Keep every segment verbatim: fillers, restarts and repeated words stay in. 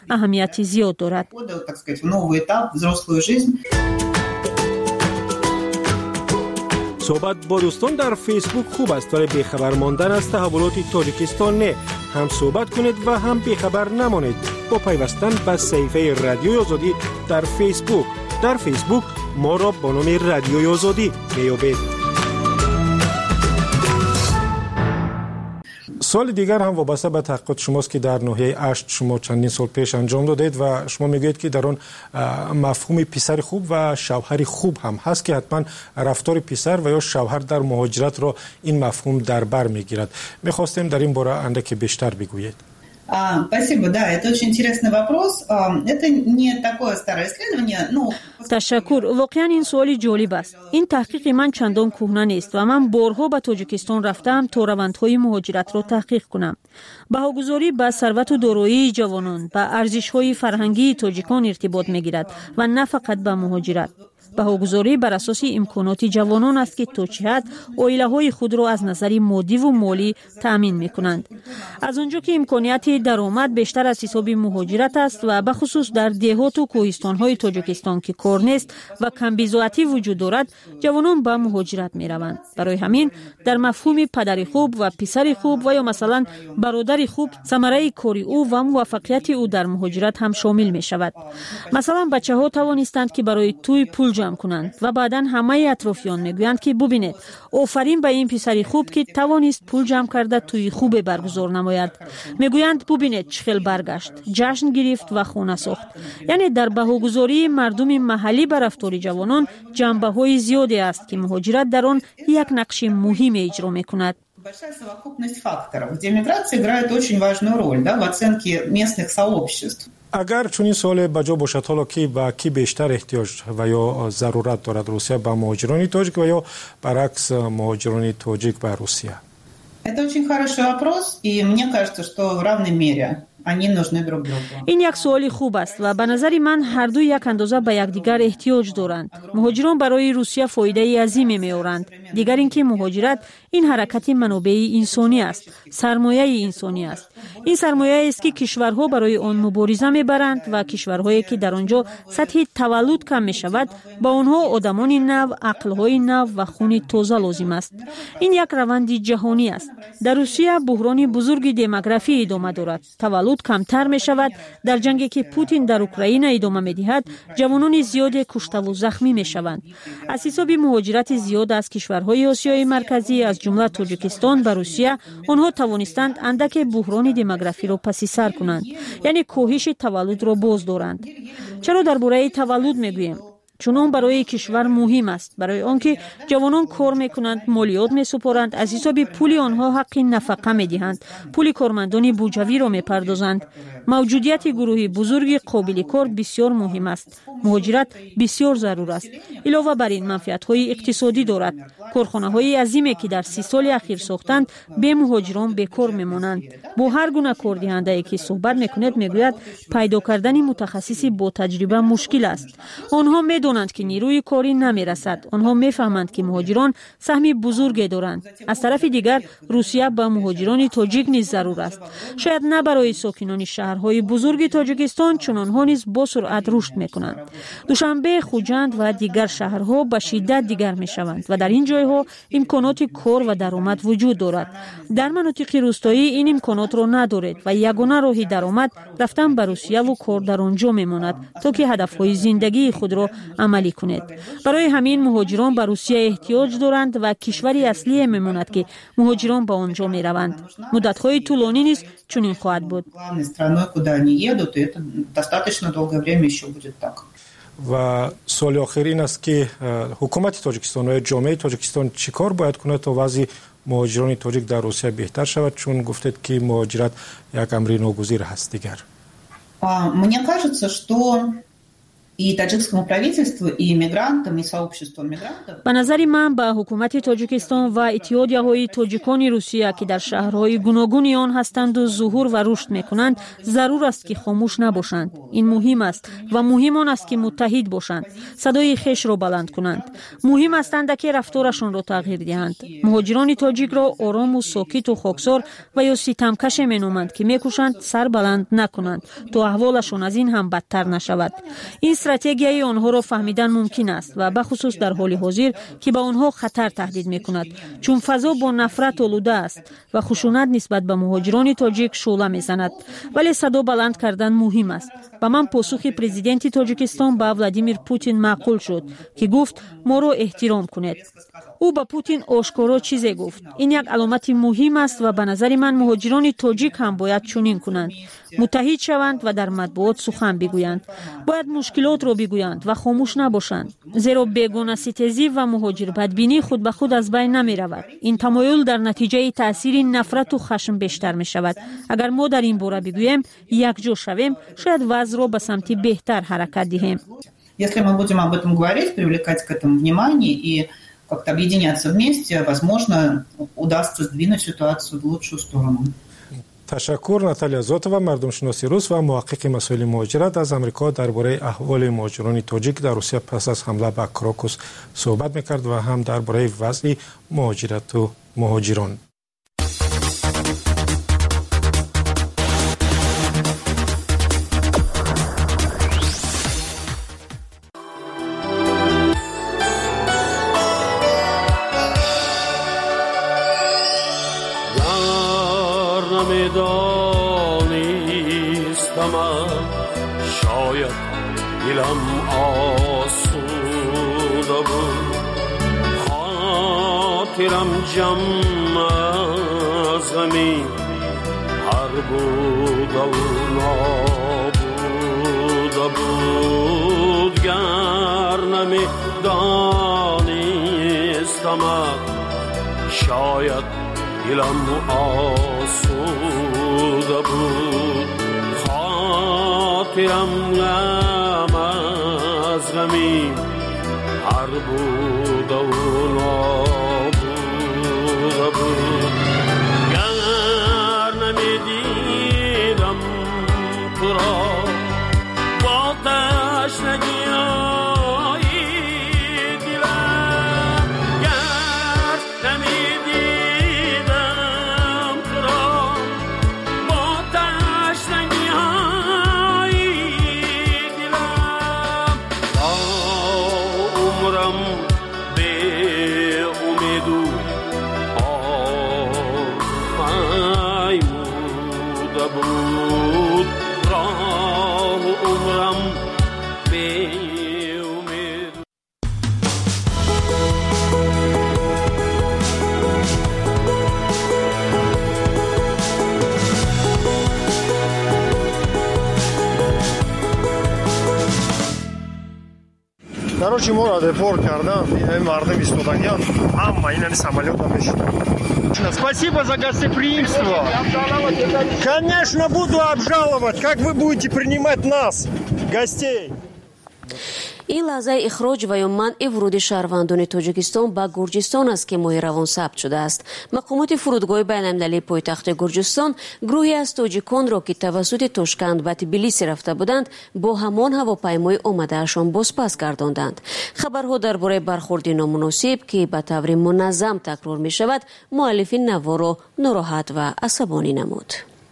اهمیتی زیاد دارد. صحبت با دوستان در فیسبوک خوب است ولی بیخبر ماندن از تحولات تاجیکستان نه. هم صحبت کنید و هم بیخبر نمانید با پیوستن به صفحه رادیوی آزادی در فیسبوک. در فیسبوک ما را با نام رادیوی آزادی میابید. سال دیگر هم وابسته به تحقیقات شماست که در ناحیه اشت شما چندین سال پیش انجام دادید و شما میگویید که در آن مفهوم پسر خوب و شوهر خوب هم هست که حتما رفتار پسر و یا شوهر در مهاجرت را این مفهوم در بر میگیرد. میخواستیم در این باره اندکی بیشتر بگویید. Спасибо, да, это очень интересный вопрос. Это не такое старое исследование, но... تشکر. واقعا این سوالی جالب است. این تحقیق من چندان کهنه نیست و من بارها به تاجیکستان رفتم تا روندهای مهاجرت را تحقیق کنم. بهاگذاری به ثروت و دارایی جوانان به ارزش‌های فرهنگی تاجیکان ارتباط می‌گیرد و نه فقط به مهاجرت. بهاگذاری بر اساس امکانات جوانان است که تا چه حد عائله‌های خود را از نظر مادی و مالی تأمین می‌کنند. از آنجا که امکانات درآمد بیشتر از حساب مهاجرت است و به خصوص در دهات و کوهستان‌های تاجیکستان که کار نیست و کم بی‌ضاعتی وجود دارد، جوانان به مهاجرت می‌روند. برای همین در مفهوم پدر خوب و پسر خوب و یا مثلا برادر خوب ثمره کار او و موفقیت او در مهاجرت هم شامل می‌شود. مثلا بچه‌ها توانستند که برای توی پول جمع کنند و بعداً همه اطرافیان میگویند که ببینید آفرین به این پسری خوب که توانست پول جمع کرده توی خوب برگزار نماید. میگویند ببینید چخیل برگشت، جشن گرفت و خونه ساخت. یعنی در بهاگذاری مردم محلی بر رفتار جوانان جنبه‌های زیادی است که مهاجرت در آن یک نقش مهم اجرا میکند. Большая совокупность факторов, где миграция играет очень важную роль, да, в оценке местных сообществ. اگر چنین سوال بجا باشد حالا که با کی بیشتر احتیاج و یا ضرورت دارد روسیه با مهاجران تاجیک و یا برعکس مهاجران تاجیک با روسیه؟ Это очень хороший вопрос, и мне кажется, что в равной мере они нужны друг другу. این یک سوال خوب است و به نظر من هر دو یک اندازه به یکدیگر احتیاج دارند. مهاجران برای روسیه فایده عظیمی می‌آورند. دیگر اینکه مهاجرت این حرکت منابع انسانی است، سرمایه انسانی است. این سرمایه است که کشورها برای آن مبارزه می‌برند و کشورهایی که در آنجا سطح تولد کم می‌شود با آنها آدمان نو، عقل‌های نو و خون تازه لازم است. این یک روند جهانی است. در روسیه بحران بزرگ دموگرافی ادامه دارد. تولد کمتر می شود. در جنگی که پوتین در اوکراین ادامه می دهد جوانان زیاد کشته و زخمی می شوند. از حساب مهاجرت زیاد از کشورهای آسیای مرکزی از جمله تاجیکستان به روسیه آنها توانستند اندک بحران دموگرافی را پس سر کنند، یعنی کاهش تولد را باز دارند. چرا درباره تولد می گوییم؟ چون آن برای کشور مهم است، برای آنکه جوانان کار میکنند، مالیات میسپارند، از حساب پول آنها حق نفقه میدهند، پول کارمندان بودجوی را میپردازند. موجودیت گروه بزرگ قابل کار بسیار مهم است. مهاجرت بسیار ضرور است. علاوه بر این منفعت‌های اقتصادی دارد. کارخانه‌های عظیمی که در سی سال اخیر ساختند به مهاجران بیکار میمانند. با هر گونه کاردهنده‌ای که صحبت میکند میگوید پیدا کردن متخصصی با تجربه مشکل است. آنها میدانند که نیروی کاری نمیرسد. آنها میفهمند که مهاجران سهم بزرگی دارند. از طرف دیگر روسیه با مهاجران تاجیک نیز ضرور است. شاید نه برای ساکنان شهرهای بزرگ تاجیکستان، چون آنها نیز با سرعت رشد میکنند. دوشنبه، خوجند و دیگر شهرها به شدت دیگر میشوند و در این جایها امکانات کار و درآمد وجود دارد. در مناطق روستایی این امکانات را ندارد و یگانه راه درآمد رفتن به روسیه و کار در آنجا میماند تا که هدفهای زندگی خود را عملی کنید. برای همین مهاجران به روسیه احتیاج دارند و کشوری اصلی میماند که مهاجران به آنجا میروند. مدت‌های طولانی نیست چنین خواهد بود. و سوال آخر این است که حکومت تاجیکستان و جامعه تاجیکستان چیکار باید کنه تا وضع مهاجران تاجیک در روسیه بهتر شود، چون گفتید که مهاجرت یک امر ناگزیر هست دیگر. Мне кажется, что и таджикскому правительству, и мигрантам, и сообществу мигрантов. ба назари ман ба ҳукумати Тоҷикистон ва иттиҳодияҳои тоҷикони Русия, ки дар шаҳрҳои гуногуни он ҳастанду зуҳур ва рушд мекунанд, зарур аст ки хомӯш набошанд. ин муҳим аст ва муҳим он аст ки муттаҳид бошанд, садои хешро баланд кунанд. муҳим аст андаке рафторашонро тағйир диҳанд. муҳоҷирони тоҷикро орому сокиту хоксор ва ё ситамкаше меноманд, ки мекӯшанд сар баланд накунанд, то аҳволашон аз ин ҳам бадтар нашавад. ин стратегияи онҳоро фаҳмидан мумкин аст ва бахусус дар ҳоли ҳозир, ки ба онҳо хатар таҳдид мекунад, чун фазо бо нафрат олуда аст ва хушунат нисбат ба муҳоҷирони тоҷик шӯъла мезанад. вале садо баланд кардан муҳим аст. ба ман посухи президенти Тоҷикистон ба Владимир Путин маъқул шуд, ки гуфт моро эҳтиром кунед. ӯ ба Путин ошкоро чизе гуфт. ин як аломати муҳим аст ва ба назари ман муҳоҷирони тоҷик ҳам бояд чунин кунанд. муттаҳид шаванд ва дар матбуот сухан бигӯянд. бояд мушкилотро бигӯянд ва хомӯш набошанд. зеро бегонаситезӣ ва муҳоҷирбадбинӣ худ ба худ аз байн намеравад. ин тамоюл дар натиҷаи таъсири нафрату хашм бештар мешавад. агар мо дар ин бора бигӯем, якҷо шавем, шояд вазъро ба самти беҳтар ҳаракат диҳем. Если мы будем об этом говорить, привлекать к этому внимание и как-то объединяться вместе, возможно, удастся сдвинуть ситуацию в лучшую сторону. ташаккур. Наталья Зотова, мардумшиноси рус ва муҳаққиқи масоили муҳоҷират аз Амрико дар бораи аҳволи муҳоҷирони тоҷик дар Русия пас аз ҳамла ба Крокус суҳбат мекард ва ҳам дар бораи вазъи муҳоҷирату муҳоҷирон. شاید دلم آسوده بود خاطرم جمع از غمی هر بود و نابوده بود گر نمی دانستم شاید دلم آسوده بود خاطرم غم از غمی هر بود و نابوده بود گر نمیدیدم تو را با تشنگی Короче, мы депорт кардан, мардам истодагиан, ҳама инами самолёта мешидам. Спасибо за гостеприимство. Конечно, буду обжаловать, как вы будете принимать нас, гостей. ин лаҳзаи ихроҷ ва ё манъи вуруди шаҳрвандони тоҷикистон ба гурҷистон аст ки моҳи равон сабт шудааст. мақомоти фурудгоҳи байналмилалии пойтахти гурҷистон гурӯҳе аз тоҷиконро ки тавассути Тошканд ба Тбилисӣ рафта буданд бо ҳамон ҳавопаймои омадаашон бозпас гардонданд. хабарҳо дар бораи бархурди номуносиб ки ба таври муназзам такрор мешавад муаллифи наворо нороҳат ва асабонӣ намуд.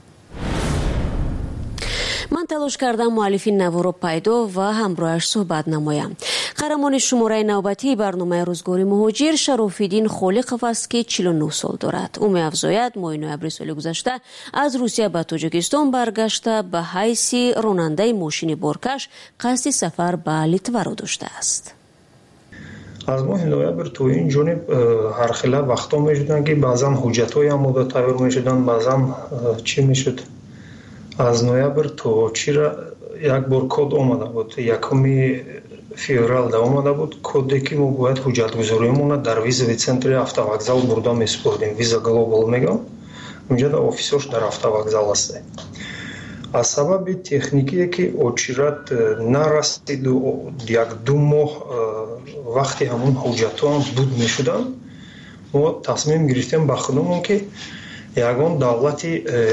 ман талош кардам муаллифи наворо пайдо ва ҳамроҳаш суҳбат намоям. қаҳрамони шумораи навбатии барномаи рӯзгори муҳоҷир Шарофиддин Холиқов аст ки чилу нӯ сол дорад. ӯ меафзояд моҳи ноябри соли гузашта аз Русия ба Тоҷикистон баргашта ба ҳайси ронандаи мошини боркаш қасди сафар ба Литваро доштааст. аз моҳи ноябр то ин ҷониб ҳархела вақтҳо мешуданд ки баъзан ҳуҷҷатҳои амода тайёр мешуданд, баъзан чӣ мешуд. аз ноябр то чира як бор код омада буд, якуми феврал да омада буд коде ки мо бояд ҳуҷҷатгузориамона дар визави центри автовокзал бурда месупурдем. Виза глобал мегам, унҷа да офисош дар автовокзал ҳастем. аз сабаби техникие ки очират нарасиду як ду моҳ вақти ҳамун ҳуҷҷатҳоам буд мешуданд, мо тасмим гирифтем ба худамон ки ягон давлати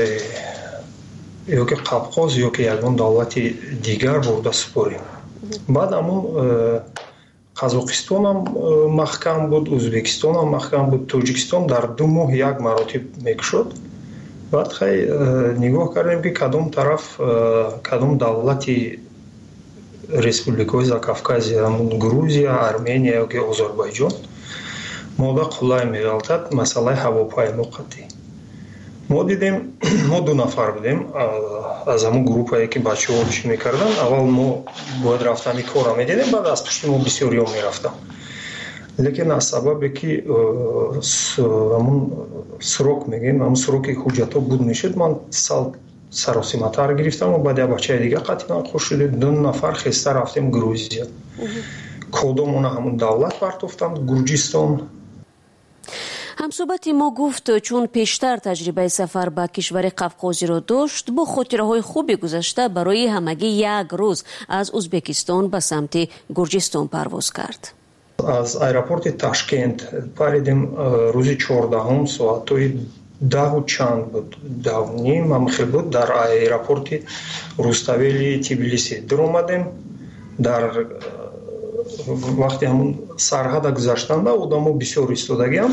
ёки қавқоз ёки ягон давлати дигар бурда супорем. баъд ҳамун қазоқистонам маҳкам буд, ӯзбекистонам маҳкам буд, тоҷикистон дар ду моҳ як маротиб мекушод. баъд хай нигоҳ кардем ки кадом тараф кадом давлати республикаҳои Закавказия, Грузия, Армения ёки Озарбойҷон мода қулай меғалтад масъалаи ҳавопаймо қатъӣ. мо дидем, мо ду нафар будем аз ҳамун группае ки бачаҳо чӣ мекарданд. аввал мо бояд рафтани кора медидем, баъд аз пушти мо бисёриё мерафтам. лекин аз сабабе ки ҳамун срок мегӯем, ҳамун сроки ҳуҷҷатҳо буд мешуд, ман сал саросиматар гирифтам. баъд як бачаи дига қатъи нақош шуд, ду нафар хеста рафтем Грузия. кодомона ҳамун давлат партофтам, Гурҷистон. ҳамсӯҳбати мо гуфт чун пештар таҷрибаи сафар ба кишвари қавқозиро дошт, бо хотираҳои хуби гузашта барои ҳамагӣ як рӯз аз Узбекистон ба самти Гурҷистон парвоз кард. аз аэропорти Ташкент паридем рӯзи чордаҳум соатҳои даҳу чанд буд, даҳу ним ҳамхел буд. дар аэропорти Руставели Тбилиси дуромадем. дар вақти ҳамун сарҳада гузаштанда одамо бисёр истодагиам.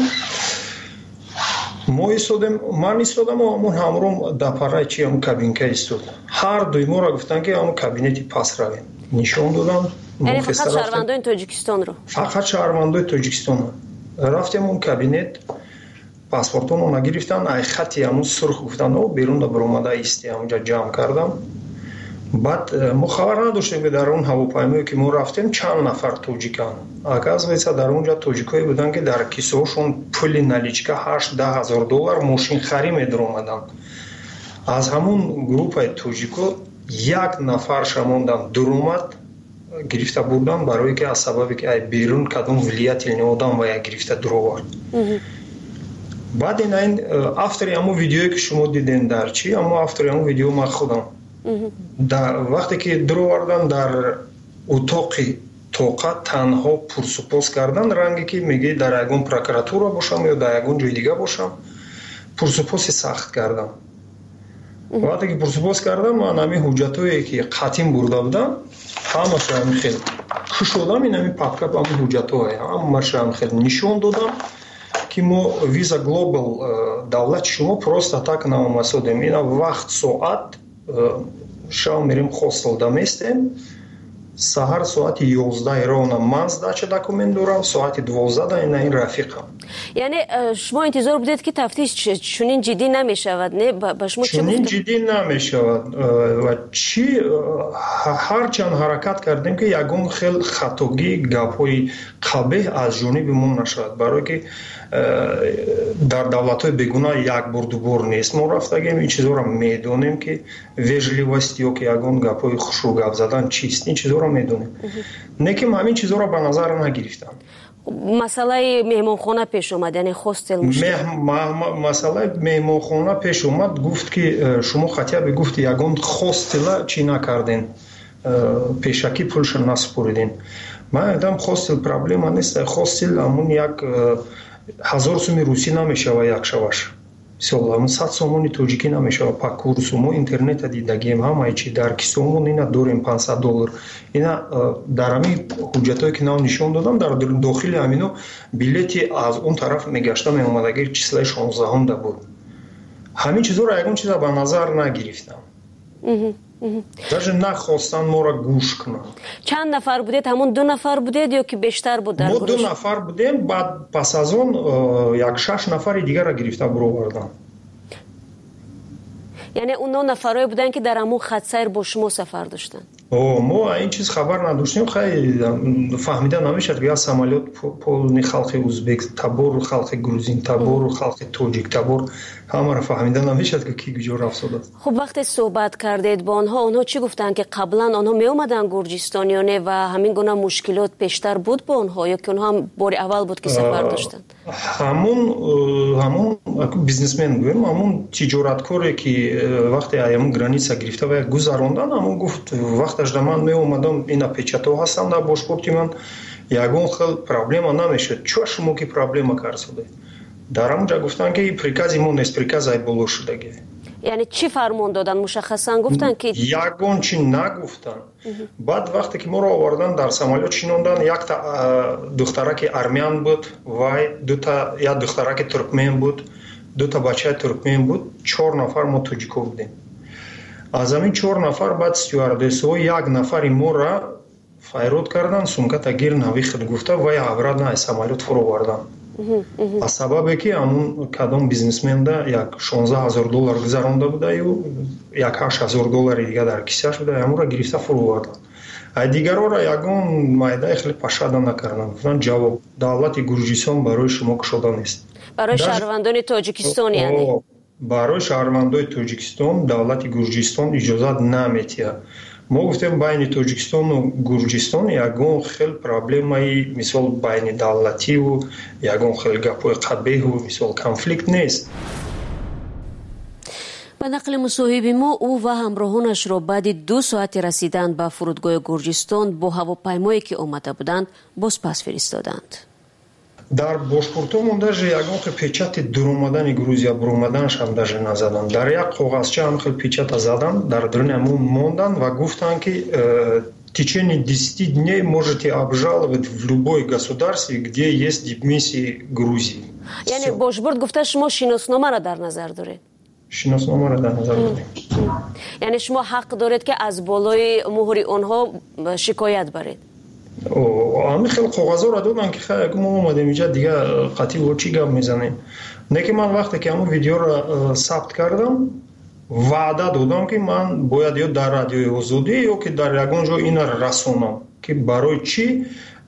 мо истодем, ман истодам, ҳамун ҳамром дапараи чи ҳамун кабинка истод. ҳар дуи моро гуфтанд ки ҳамун кабинети пас равем. нишон додам. яъне фақат шаҳрвандои Тоҷикистонро? Фақат шаҳрвандои Тоҷикистон. рафтем он кабинет, паспортонро нагирифтанд, ай хати ҳамун сурх гуфтанд, о берун баромада исти, ҳамунҷа ҷамъ кардам. баъд мо хабар надоштем ки дар он ҳавопаймое ки мо рафтем чанд нафар тоҷиканд. оказывается дар онҷа тоҷикое буданд ки дар кисаҳошон пули наличка ҳашт даҳ ҳазор доллар мошинхарӣ медаромаданд. аз ҳамун группаи тоҷико як нафар шамондан дуромад гирифта бурдан, барое ки аз сабабе ки ай берун кадом влиятелни одам ва я гирифта дуровард. баъд ин айн автори ҳамун видеое ки шумо диден дар чи, ҳамун автори ҳамун видео ман худам. вақте ки дуровардан дар утоқи тоқа танҳо пурсупос кардан, ранге ки меги дар ягон прокуратура бошам ё дар ягон ҷои дига бошам, пурсупоси сахт кардам. вақте ки пурсупос кардам, ман ҳамин ҳуҷҷатҳое ки қатъин бурда будам ҳамаша ҳамин хел кушодам. ин ҳамин папка ҳамин ҳуҷҷатҳое ҳамаша ҳамин хел нишон додам ки мо Visa Global давлати шумо просто так наомасодем. ина вақт соат шав мерем хостел да местем, саҳар соати ёздаҳи ровна ман сдача документ дорам, соати дувоздаҳ ина ин рафиқам. яъне шумо интизор будед ки тафтиш чунин ҷиддӣ намешавад, не? ба шумо чӣ чунин ҷиддӣ намешавад ва чи ҳарчанд ҳаракат кардем ки ягон хел хатогӣ гапҳои қабеҳ аз ҷониби мо нашавад, барое ки дар давлатҳои бегуна як бор дубор нест мо рафтагем. ин чизоро медонем ки вежливост ё ки ягон гапҳои хушрӯ гап задан чист, ин чизоро медонем. лекин ҳамин чизоро ба назар нагирифтам. масъалаи меҳмонхона пеш омад, яъне хостел масъалаи меҳмонхона пеш омад. гуфт ки шумо хотя бы гуфт ягон хостела чӣ накарден, пешакӣ пулша насупориден. ман гуфтам хостел проблема нест, хостел ҳамун як ҳазор сӯми русӣ намешава як шаваш, мисол ҳамун сад сомони тоҷикӣ намешава пак курсу. мо интернета дидагием ҳамаи чи дар кисомон ина дорем пансад доллар. ина дар ҳамин ҳуҷҷатое ки нав нишон додам, дар дохили ҳамино билети аз он тараф мегашта меомадаги числаи шонздаҳумда буд. ҳамин чизоро ягон чиза ба назар нагирифтам. даже нахостанд моро гӯш кунанд. чанд нафар будед? ҳамун ду нафар будед ё ки бештар буд? мо ду нафар будем. баъд пас аз он як шаш нафари дигарро гирифта буровардам. яъне оно нафарое буданд ки дар ҳамун хатсайр бо шумо сафар доштанд? о мо این چیز خبر نداشتیم. خیلی فهمیدن نمیشد که самолет полный خلق ازبک تبر خلق گروزین تبر خلق تاجیک تبر همه را فهمیدن نمیشد که کی کجا رفت شده. خب وقتی صحبت کردید با آنها آنها چی گفتن که قبلا آنها می اومدن گرجستانیانه و همین گونه مشکلات پیشتر بود با آنها یا که آنها هم بار اول بود که سفر داشتن؟ همون همون بیزنسمن گویم همون تجارتکاری که وقتی ایام گرانیسا گرفته و گذراندن همون گفت وقتش من می اومدم اینا پیچتا هستم در باشپورتی من یگون خیلی پرابلما نمیشد. چه شما که پرابلما کار شده در اونجا گفتن که پریکاز ایمون نیست پریکاز ای بولو شدگی. یعنی چی فرمان دادن مشخصا گفتن که یگون چی نگفتن. بعد وقتی که ما رو آوردن در سامالیت شینوندن یک تا دخترک ارمیان بود و دو تا یا دخترک ترکمن بود دو تا بچه ترکمن بود چهار نفر ما توجیکو بودیم. از همین چهار نفر بعد استوردسو یک نفر ما را فایرود کردن سومکا تا گیر نویخت گفته و یا ابراد نه سامالیت فرو بردن. از سببی که همون کدام بیزنسمن ده یک شانزده هزار دلار گذرانده بوده و یک هشت هزار دلار دیگه در کیسه‌اش بوده همون را گرفته فرو بردن. دیگرها را یگون مایده خیلی پشاده نکردن گفتن جواب دولت گرجستان برای شما کشاده نیست. برای شهروندان تاجیکستان یعنی برای شهروندان تاجیکستان دولت گرجستان اجازه نمیده. ما گفتیم بین تاجیکستان و گرجستان یگون خیلی پرابلمایی مثال بین دولتی و یگون خیلی گپای قبیح و مثال کنفلیکت نیست. به نقل مصاحب ما او و همراهانش را بعد دو ساعت رسیدن به فرودگاه گرجستان با هواپیمایی که آمده بودند باز پس فرستادند. در باشپورتمون даже یگون خیلی پیچت در اومدن گروزیا بر اومدنش هم даже نزدن. در یک کاغذچه هم خیلی پیچت زدن در درون همون موندن و گفتن که в течение десяти дней можете обжаловать в любой государстве, где есть дипмиссии Грузии. یعنی باشپورت گفته شما شناسنامه را در نظر دارید. شناسنامه را در نظر دارید. یعنی شما حق دارید که از بالای مهر آنها شکایت برید. او همین خیلی کاغذا را دادن که خیلی ما اومدیم اینجا دیگه قطعی و چی گپ میزنیم. نه که من وقتی که همون ویدیو را ثبت کردم وعده دادم که من باید یا در رادیوی آزادی یا که در یگان جا این را رسونم که برای چی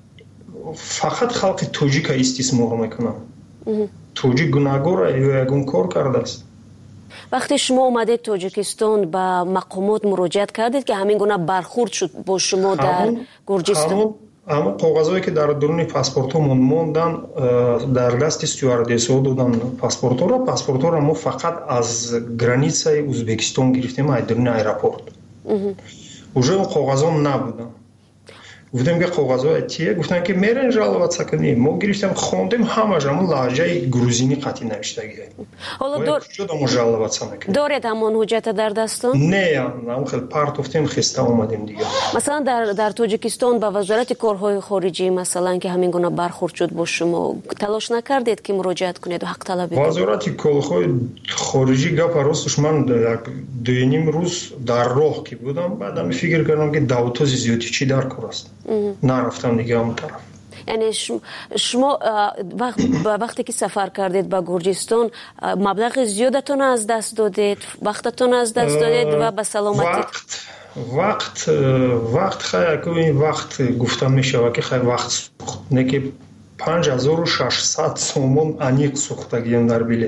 فقط خلق تاجیک استثمار میکنم. تاجیک گناهگار یا یگان کار کرده است. وقتی شما اومدید تاجیکستان به مقامات مراجعت کردید که همین گونه برخورد شد با شما در گرجستان؟ اما کاغذایی که در درون پاسپورتمون موندن در دست استوردس‌ها دادن پاسپورت‌ها را پاسپورت‌ها را ما فقط از گرانیسای ازبکستان گرفتیم از درون ایرپورت. уже اون کاغذا نبودن. گفتم که کاغذها چیه؟ گفتن که میرن жаловаться کنیم. ما گرفتیم خوندیم همش همون لهجه گروزینی قطعی نوشتگی. حالا دور شد ما жаловаться میکنیم. دارید همون حجت در دستان؟ نه، نه خیلی پارتوفتیم خسته اومدیم دیگه. مثلا در در تاجیکستان با وزارت کارهای خارجی مثلا که همین گونه برخورد شد با شما تلاش نکردید که مراجعت کنید و حق طلب کنید؟ وزارت کارهای خارجی گپ راستش من دو نیم روز در راه کی بودم بعدم فکر کردم که داوتوز زیادی چی در کار است. نرفتم دیگه اون طرف. یعنی شما وقت وقتی که سفر کردید به گرجستان مبلغ زیادتون از دست دادید، وقتتون از دست دادید و به سلامتی وقت وقت وقت خیلی که وقت گفتم میشه که خیلی وقت سوخت نه که پنج هزار و ششصد سومون انیق سوختگیم در بلیط.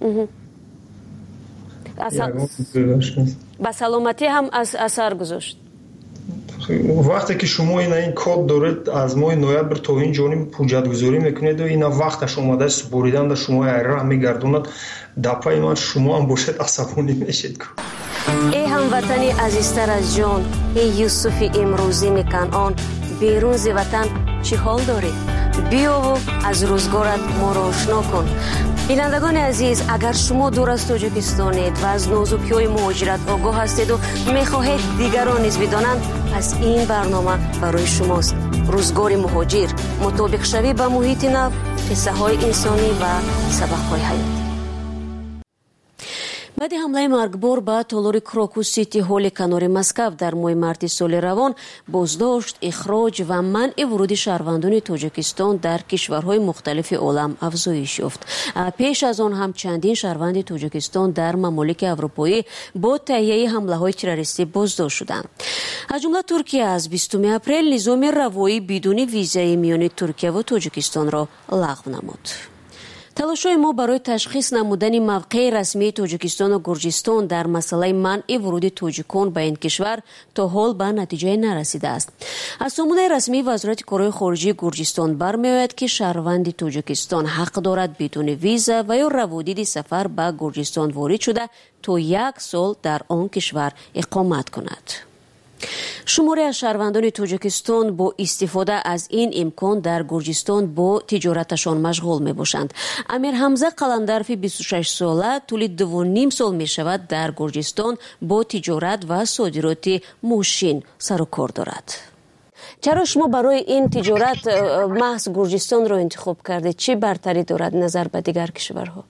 به سلامتی هم از اثر گذاشت. وقتی که شما این این کد دارید از ماه نوامبر تا این جانب حجت‌گذاری میکنید و این وقتش اومده سپوریدن در شما ایران میگردوند دپای من شما هم باشد عصبانی میشید. ای هموطنی عزیزتر از جان، ای یوسف امروزی کنعان، بیرون ز وطن چی حال دارید؟ بیا و از روزگارت ما را آشنا کن. بینندگان عزیز، اگر شما دور از تاجیکستانید و از نازکی‌های مهاجرت آگاه هستید و می‌خواهید دیگران نیز بدانند، پس این برنامه برای شماست. روزگار مهاجر، مطابق شوی به محیط نو، قصه‌های انسانی و سبق‌های حیاتی. баъди ҳамлаи маргбор ба толори крокус сити ҳолли канори Москав дар моҳи марти соли равон боздошт, ихроҷ ва манъи вуруди шаҳрвандони Тоҷикистон дар кишварҳои мухталифи олам афзоиш ёфт. пеш аз он ҳам чандин шаҳрванди Тоҷикистон дар мамолики аврупоӣ бо таҳияи ҳамлаҳои террористӣ боздошт шуданд. аз ҷумла Туркия аз бистуми апрел низоми равоӣ бидуни визаи миёни Туркия ва Тоҷикистонро лағв намуд. талошҳои мо барои ташхис намудани мавқеи расмии Тоҷикистону Гурҷистон дар масъалаи манъи вуруди тоҷикон ба ин кишвар то ҳол ба натиҷае нарасидааст. аз сомонаи расмии вазорати корҳои хориҷии Гурҷистон бармеояд ки шаҳрванди Тоҷикистон ҳақ дорад бидуни виза ва ё раводиди сафар ба Гурҷистон ворид шуда то як сол дар он кишвар иқомат кунад. шуморе аз шаҳрвандони Тоҷикистон бо истифода аз ин имкон дар Гурҷистон бо тиҷораташон машғул мебошанд. Амир Ҳамза Қаландарови бисту шаш сола тӯли ду ним сол мешавад дар Гурҷистон бо тиҷорат ва содироти мошин сару кор дорад. чаро шумо барои ин тиҷорат маҳз Гурҷистонро интихоб кардед? чӣ бартарӣ дорад назар ба дигар кишварҳо?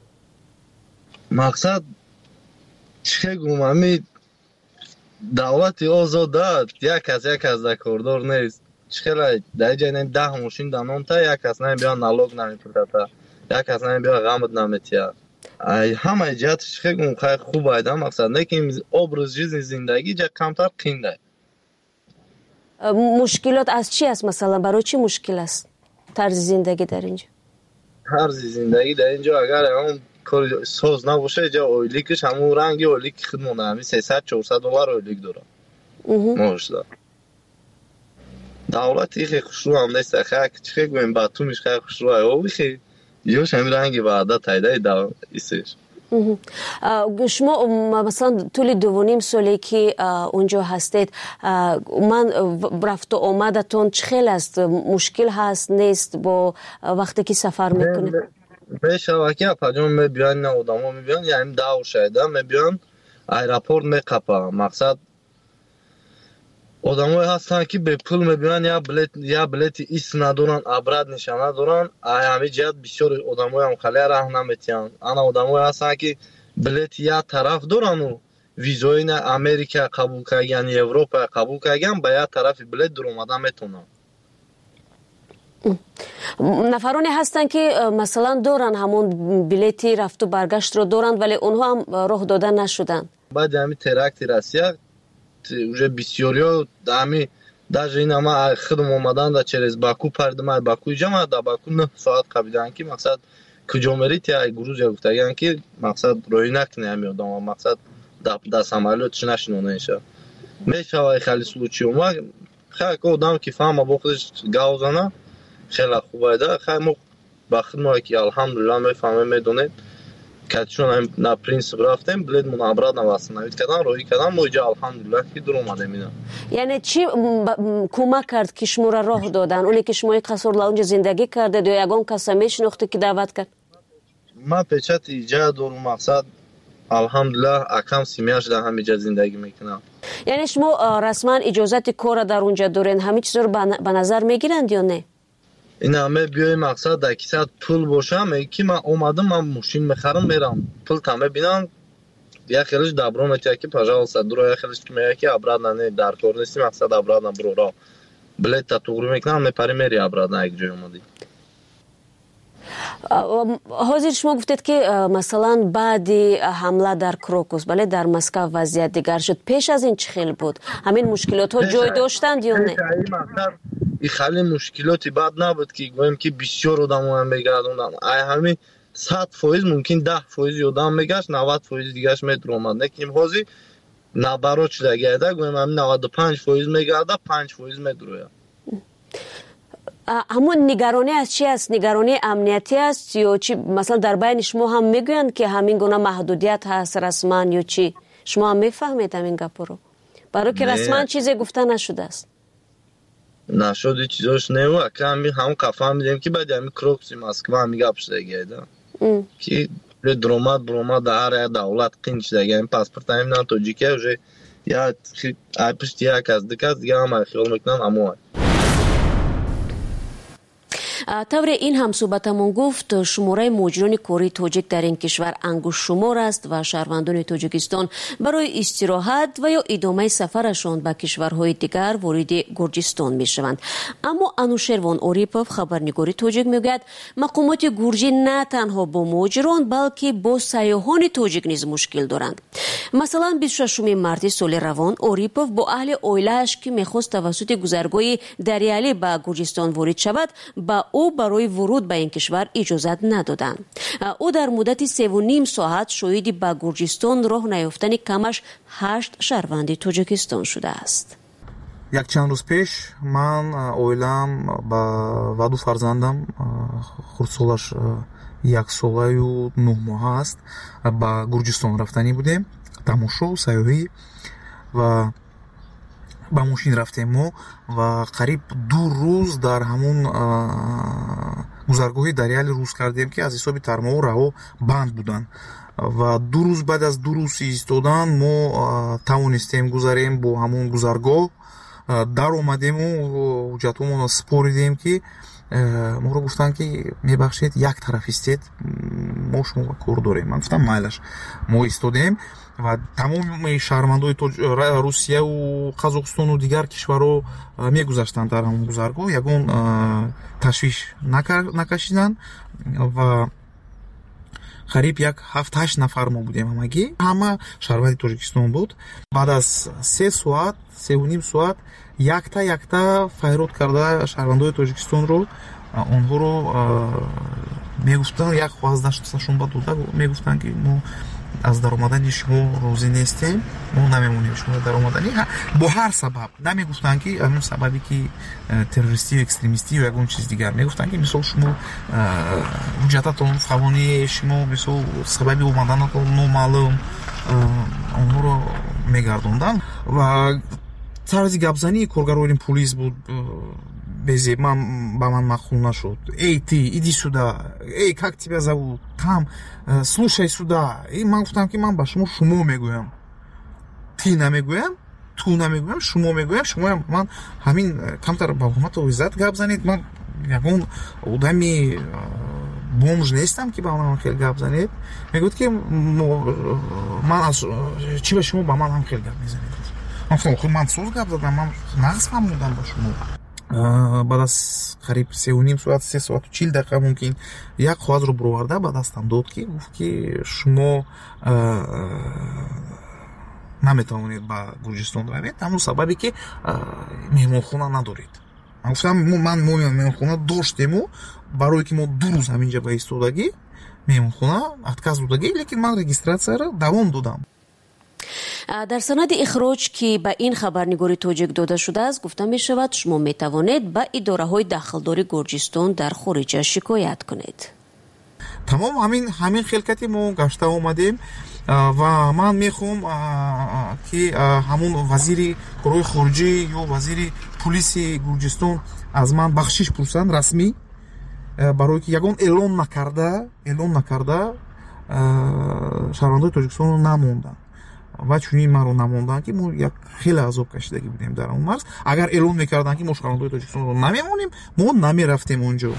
мақсад чӣ гумами давлати озода як аз як аз да кордор нест. чихела дар ҷайна даҳ мошин данонта як аз намебиён налог намепурдата, як аз намебиён ғамд наметия. ҳамаи ҷиҳати чихегум хай хуб айда мақсад лекин образ жизни зиндагӣ ҷа камтар қинда. мушкилот аз чӣ аст? масалан барои чӣ мушкил аст тарзи зиндагӣ дар инҷо? тарзи зиндагӣ дар инҷо агар он кори соз набоша ҷа ойликаш ҳамун ранги ойлики худ монда, ҳамин сесад чорсад доллар ойлик дорад моҳошда. давлати хе хушрӯ ҳам нест. хак чихе гӯем ба тумиш хай хушрӯ айоби хе ёш ҳамин ранги ба адат айдаи да истеш. шумо масалан тӯли дувоним соле ки унҷо ҳастед, ман рафту омадатон чӣ хел аст? мушкил ҳаст нест бо вақте ки сафар мекунед? мешавад ки апаҷон мебиён, на одамо мебиён, яъни давр шайда мебиён, аэропорт меқапа. мақсад одамое ҳастанд ки бепул мебиён, я билет я билети ис надоранд, абрат нишона надоранд. ҳамин ҷиҳат бисёр одамоям хале раҳ наметиҳанд. ана одамое ҳастанд ки билети як тараф дорану визои на Америка қабул кардаган, Европа қабул кардаган, ба як тарафи билет дуромада метавонанд. нафароне ҳастанд ки масалан доранд ҳамон билети рафту баргаштро доранд, вале онҳо ҳам роҳ дода нашуданд. баъди ҳамин теракти Россия уже бисёриё ҳамин даже ин ама худам омадан да через Баку пардима Баку ҷама да Баку нӯҳ соат қабидан ки мақсад куҷо мерид я Грузия гуфтаган ки мақсад роҳӣ накуни ҳамин одама, мақсад да самолётш нашинонеша. мешавад хали случаиума хак одам ки фаҳма бо худаш гавзана хела хуб айда. хай мо ба худмо ки алҳамдулилла мефаҳмем медонем катишон на принцип рафтем билет мон обратно восстановить кардан, роҳӣ кардан, мо иҷа алҳамдулилла ки дур омадем. ина яъне чӣ кӯмак кард ки шуморо роҳ додан? оне ки шумо қасор ла унҷа зиндагӣ кардед ё ягон каса мешинохте ки даъват кард? ман печати иҷа дорум, мақсад алҳамдулилла акам семьяш дар ҳамин ҷа зиндагӣ мекунам. яъне шумо расман иҷозати кора дар унҷа дорен, ҳамин чизро ба назар мегиранд ё не? ина мебиёи мақсад дар кисат пул боша, меги ки ман омадам, ман мошин мехарам мерам, пул та мебинам, як хелиш дабро метия ки пожалуйста дуро, як хелиш ки мега ки обратно не дар кор нести, мақсад обратно броро билетта туғри мекунам, мепари мери обратно як ҷой омадӣ. ҳозир шумо гуфтед ки масалан баъди ҳамла дар Крокус, бале дар Москав вазъият дигар шуд. пеш аз ин чӣ хел буд? ҳамин мушкилотҳо ҷой доштанд ё не? и хали мушкилоти бад набуд ки гӯем ки бисёр одамоам мегардонданд. ай ҳамин сад фоиз мумкин даҳ фоизи одам мегашт, навад фоизи дигараш медуромад. лекин ҳозир набарот шуда гайда гӯем ҳамин наваду панҷ фоиз мегарда, панҷ фоиз медурояд. ҳамон нигаронӣ аз чӣ аст? нигаронии амниятӣ аст ё чи? масалан дар байни шумо ҳам мегӯянд ки ҳамин гуна маҳдудият ҳаст расман ё чи? шумо ҳам мефаҳмед ҳамин гапҳоро? барое ки расман чизе гуфта нашудааст. нашуди чизош нему аками ҳам қафаҳмидем ки баъди ҳамин Крокуси Москва ҳамин гап шудагиайда ки дуромад буромад дар ҳар як давлат қин шудаги ҳамин паспорт ҳамин на тоҷикия уже я ай пишти як аз дикас дига ҳама хиёл мекунанд амоай. тавре ин ҳамсӯҳбатамон гуфт шумораи муҳоҷирони кори тоҷик дар ин кишвар ангушшумор аст ва шаҳрвандони тоҷикистон барои истироҳат ва ё идомаи сафарашон ба кишварҳои дигар вориди гурҷистон мешаванд. аммо Анушервон Орипов, хабарнигори тоҷик, мегӯяд мақомоти гурҷӣ на танҳо бо муҳоҷирон балки бо сайёҳони тоҷик низ мушкил доранд. масалан бисту шашуми марти соли равон Орипов бо аҳли оилааш ки мехост тавассути гузаргоҳи Дариалӣ ба Гурҷистон ворид шавад, ба ӯ барои вуруд ба ин кишвар иҷозат надоданд. ӯ дар муддати севу ним соат шоҳиди ба Гурҷистон роҳ наёфтани камаш ҳашт шаҳрванди Тоҷикистон шудааст. якчанд рӯз пеш ман оилаам ба ва ду фарзандам хурдсолаш яксолаю нӯҳ моҳа аст ба Гурҷистон рафтанӣ будем тамошо сайёҳӣ ва ба мошин рафтем мо ва қариб ду рӯз дар ҳамун гузаргоҳи Дариалӣ рӯз кардем ки аз ҳисоби тармоҳу раҳо банд буданд ва ду рӯз баъд аз ду рӯз истодан мо тавонистем гузарем бо ҳамун гузаргоҳ. дар омадему ҳуҷҷатҳоамонро споридем ки моро гуфтанд ки мебахшед як тарафистед, мо шумо кор дорем. ман гуфтам майлаш. мо истодем ва тамоми шаҳрвандои Русияву Қазоқистону дигар кишварҳо мегузаштанд дар ҳамон гузаргоҳ, ягон ташвиш накашиданд ва қариб як ҳафт ҳашт нафар мо будем ҳамагӣ. ҳама шаҳрванди Тоҷикистон буд. баъд аз се соат севу ним соат якта якта файрод карда шаҳрвандои Тоҷикистонро онҳоро мегуфтанд, як хваздашон ба дода мегуфтанд ки мо аз даромадани шумо розӣ нестем, мо намемонем шумо даромадани бо ҳар сабаб. намегуфтанд ки ҳамон сабаби ки террористӣ экстремистӣ ё ягон чиз дигар. мегуфтанд ки мисол шумо ҳуҷҷататон фавони шумо мисол сабаби омаданатон номаълум, онҳоро мегардонданд ва тарзи гапзании коргарони пулис буд безе. ман ба ман махул нашуд. эй ты иди сюда, эй как тебя зовут, там слушай сюда. И ман гуфтам ки ман ба шумо шумо мегӯям, ти намегӯям, ту намегӯям, шумо мегӯям. шумо ман ҳамин камтар ба ҳурмату иззат гап занед. ман ягон одами бомж нестам ки ба ман хел гап занед. мегӯяд ки ман аз чӣ ба шумо ба ман ҳам хел гап мезанед. ман ман соз гап задам, ман нағз фаҳмудам ба шумо. баъд аз қариб севу ним соат се соату чил дақиқа мумкин як қоғазро бироварда ба дастам дод ки гуфт ки шумо наметавонед ба Гурҷистон равед, ҳамон сабабе ки меҳмонхона надоред. ман гуфтам ман мо меҳмонхона доштему, барое ки мо ду рӯз ҳаминҷа ба истодагӣ меҳмонхона отказ додагӣ, лекин ман регистратсияро давом додам. дар санади ихроҷ ки ба ин хабарнигори тоҷик дода шудааст гуфта мешавад шумо метавонед ба идораҳои дахлдори Гурҷистон дар хориҷа шикоят кунед. тамом ҳамин ҳамин хелкати мо гашта омадем ва ман мехоҳам ки ҳамун вазири корҳои хориҷӣ ё вазири пулиси Гурҷистон аз ман бахшиш пурсанд расмӣ, барое ки ягон эълон накарда эълон накарда шаҳрвандои Тоҷикистонро намонданд ва чунин маро намонданд ки мо як хеле азоб кашидагӣ будем дар он марз. агар эълон мекарданд ки мо шаҳрвандои Тоҷикистонро намемонем, мо намерафтем онҷо.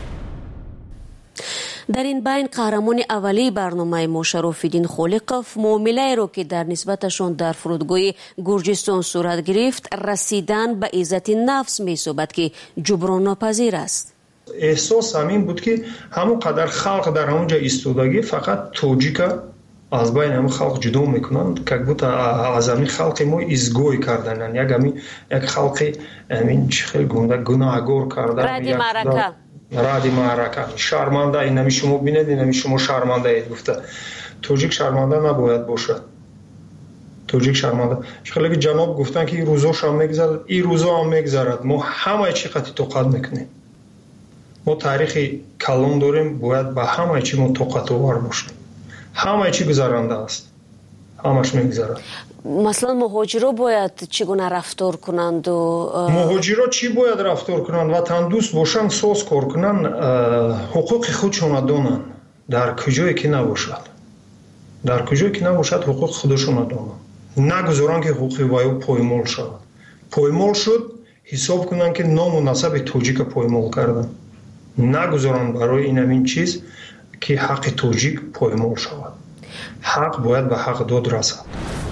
дар ин байн қаҳрамони аввалии барномаи мо Шарофиддин Холиқов муомилаеро ки дар нисбаташон дар фурудгоҳи Гурҷистон сурат гирифт расидан ба иззати нафс меҳисобад ки ҷуброннопазир аст. эҳсос ҳамин буд ки ҳамон қадар халқ дар ҳамонҷа истодагӣ фақат тоҷика аз байни ҳамин халқ ҷудо мекунанд, как будто аз ҳамин халқи мо изгой кардананд, як ҳамин як халқи ҳамин чӣ хел гунда гунаҳгор кардан, ради маърака ради маърака шарманда. инами шумо бинед, инами шумо шармандаед гуфта. тоҷик шарманда набояд бошад. тоҷик шарманда чихеле ҷаноб гуфтанд ки рӯзошам мегзарад, ин рӯзо ҳам мегзарад. мо ҳамаи чӣ қадри тоқат мекунем. мо таърихи калон дорем, бояд ба ҳамаи чӣ мо тоқатовар бошем. ҳамаи чӣ гузаранда аст, ҳамаш мегзарад. маслан муҳоҷиро бояд чӣ гуна рафтор кунанду муҳоҷиро чӣ бояд рафтор кунанд? ватандӯст бошанд, соз кор кунанд, ҳуқуқи худшона донанд. дар куҷое ки набошад, дар куҷое ки набошад ҳуқуқи худшона донанд. нагузоранд ки ҳуқуқи ваё поймол шавад. поймол шуд, ҳисоб кунанд ки ному насаби тоҷика поймол карданд. нагузоранд барои ин ҳамин чиз ки ҳаққи тоҷик поймол шавад. ҳақ бояд ба ҳақ дод расад.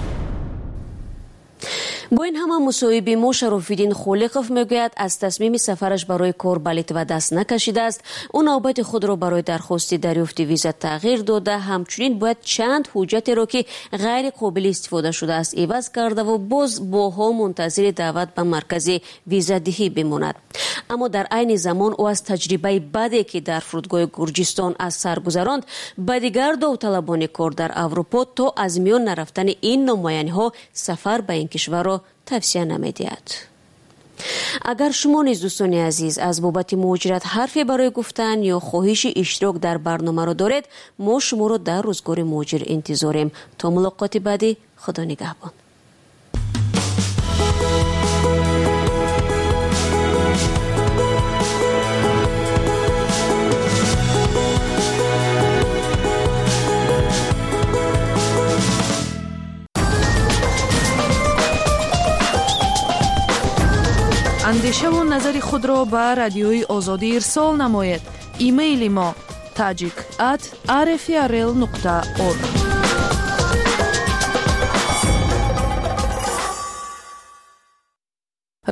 бо ин ҳама мусоҳиби мо Шарофиддин Холиқов мегӯяд аз тасмими сафараш барои кор ба Литва даст накашидааст. ӯ навбати худро барои дархости дарёфти виза тағйир дода, ҳамчунин бояд чанд ҳуҷҷатеро ки ғайриқобили истифода шудааст иваз кардаву боз боҳо мунтазири даъват ба маркази визадиҳӣ бимонад. аммо дар айни замон ӯ аз таҷрибаи баде ки дар фурудгоҳи Гурҷистон аз сар гузаронд ба дигар довталабони кор дар Аврупо то аз миён нарафтани ин номояниҳо сафар ба ин кишварро тавсия намедиҳад. агар шумо низ дӯстони азиз аз бобати муҳоҷират ҳарфе барои гуфтан ё хоҳиши иштирок дар барномаро доред, мо шуморо дар рӯзгори муҳоҷир интизорем. то мулоқоти баъдӣ, худо нигаҳбон. андешаву назари худро ба радиои озодӣ ирсол намоед. имейли мо tajik at r f r l nokta org